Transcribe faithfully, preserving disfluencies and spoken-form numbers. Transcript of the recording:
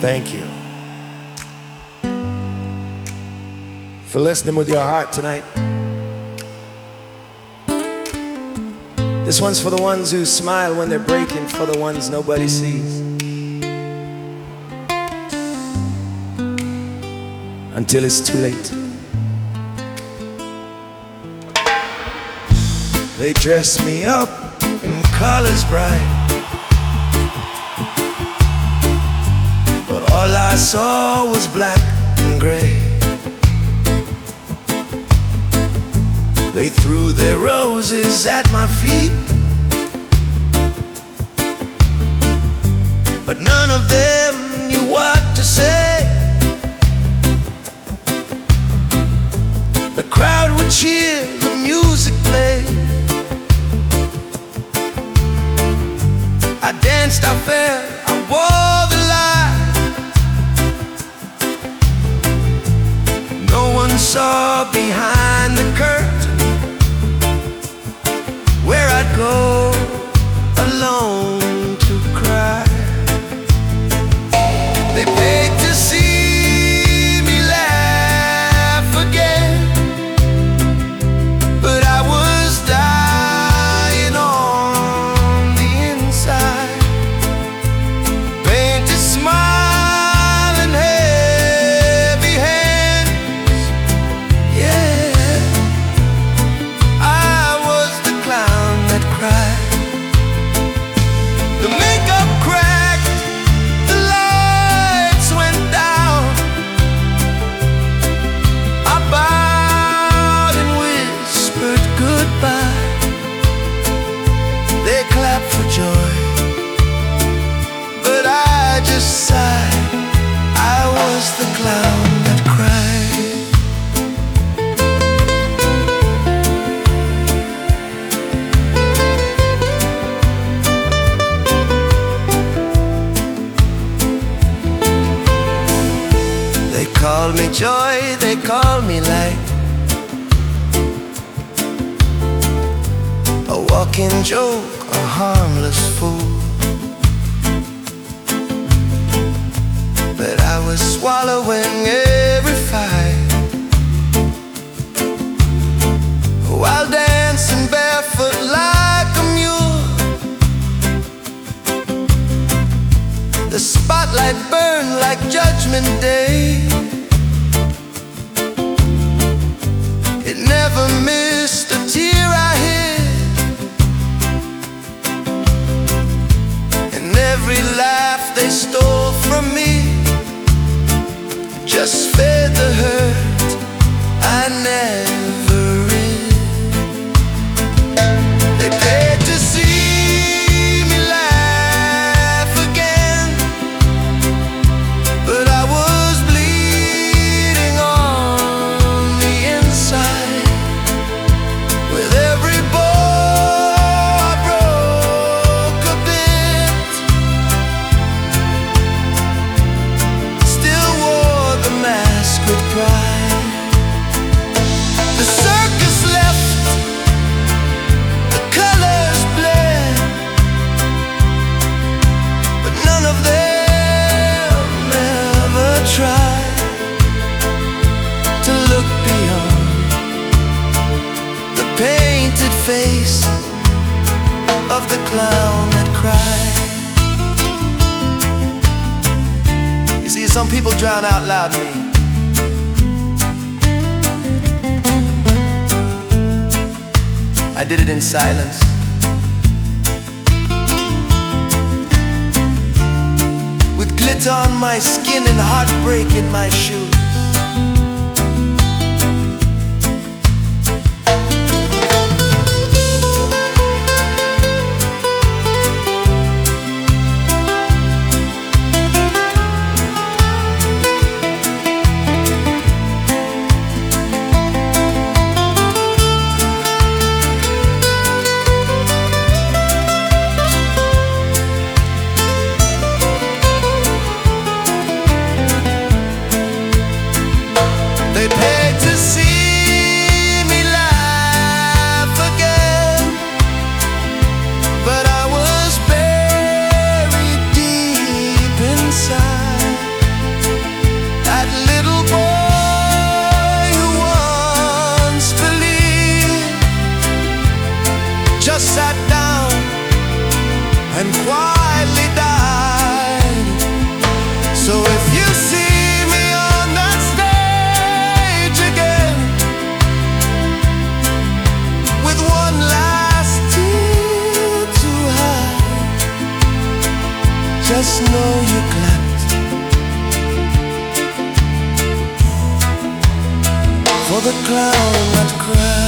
Thank you for listening with your heart tonight. This one's for the ones who smile when they're breaking, for the ones nobody sees. Until it's too late. They dress me up in colors bright, but all I saw was black and gray. They threw their roses at my feet, but none of them knew what to say. The crowd would cheer, the music played. I danced, I fell, I wore the lie. No one saw behind the curtain where I'd go alone to cry. They paid to see me laugh again, but I was dying on the inside. Painted smile and heavy hands, yeah. I was the clown that cried. The makeup cracked, the lights went down. I bowed and whispered goodbye. They clapped for joy, but I just sighed. I was the clown that cried. They call me joy, they call me light, a walking joke, a harmless fool. But I was swallowing every fight while dancing barefoot like a mule. The spotlight burned like Judgment Day. It never missed a tear I hid, and every laugh they stole from me just fed the hurt I never rid. They paid to see me laugh again, but I was bleeding on the inside. With every bore I broke a bit, still wore the mask with pride. The circus left, the colors bled, but none of them ever tried to look beyond the painted face of the clown that cried. You see, some people drown out loud me. I did it in silence. With glitter on my skin and heartbreak in my shoes. and quietly died. So if you see me on that stage again, with one last tear to hide, just know you clapped for the clown that cried.